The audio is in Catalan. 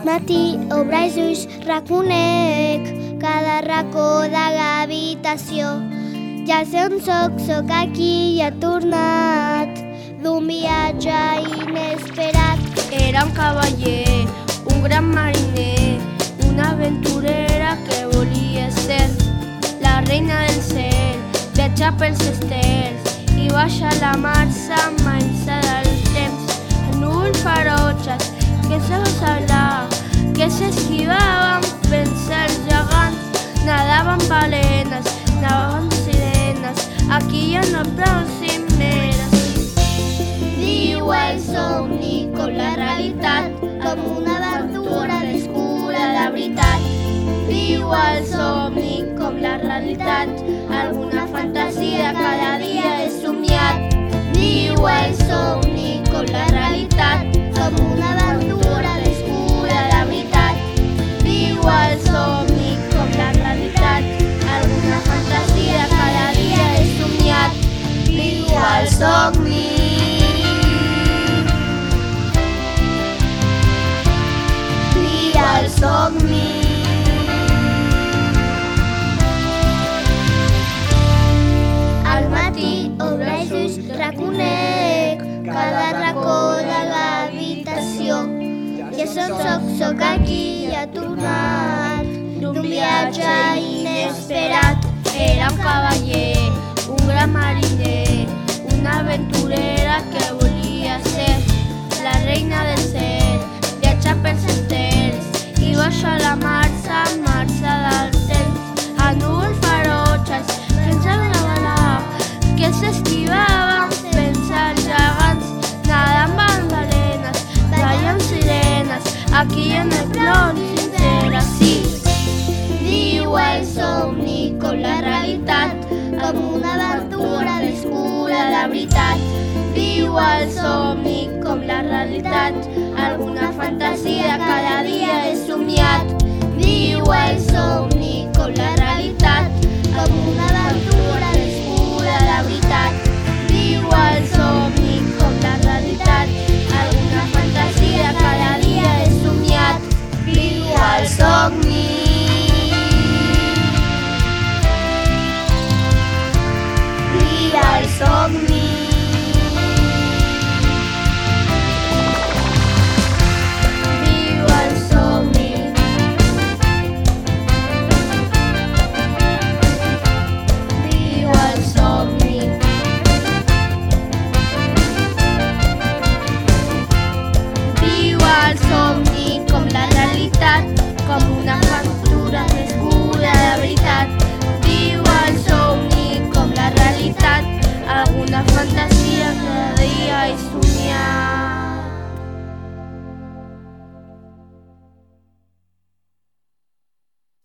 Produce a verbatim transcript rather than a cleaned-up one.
matí obre els ulls, reconec cada racó de l'habitació. Ja sé on soc, soc aquí i he tornat d'un viatge inesperat. Era un cavaller, un gran mariner, una aventurera que volia ser la reina del cel, viatjar pels estels i baixar la marxa mansa del temps. Núvols ferotges que se hablar, que s'esquivaven pensar els gegants, nadaven balenes, nadaven sirenes, aquí hi ha una pròxima. Diu el somni com la realitat, com una aventura descura la veritat. Diu el somni com la realitat, alguna fantasia cada dia he somiat. Diu el somni com la realitat, com una aventura descura la veritat. Diu el somni com la realitat, alguna fantasia cada dia he somiat. Diu el somni. Diu el somni. Al matí obre els ulls, reconec cada racó de l'habitació. Ja soc, soc, soc aquí i he tornat d'un viatge inesperat. Era un cavaller, un gran mariner, una aventurera que volia ser la reina del cel, viatjar pels estels i baixar la marxa, marxa del temps. A núvols ferotges que ens abraven, que s'esquivaven pensar els gegants, nadaven balenes, ballen sirenes, aquí en el plor sincera, sí. Diu el somni com la realitat, com una aventura descura la veritat. Diu el somni com la realitat, alguna fantasia cada dia he somiat. Diu el somni com la realitat,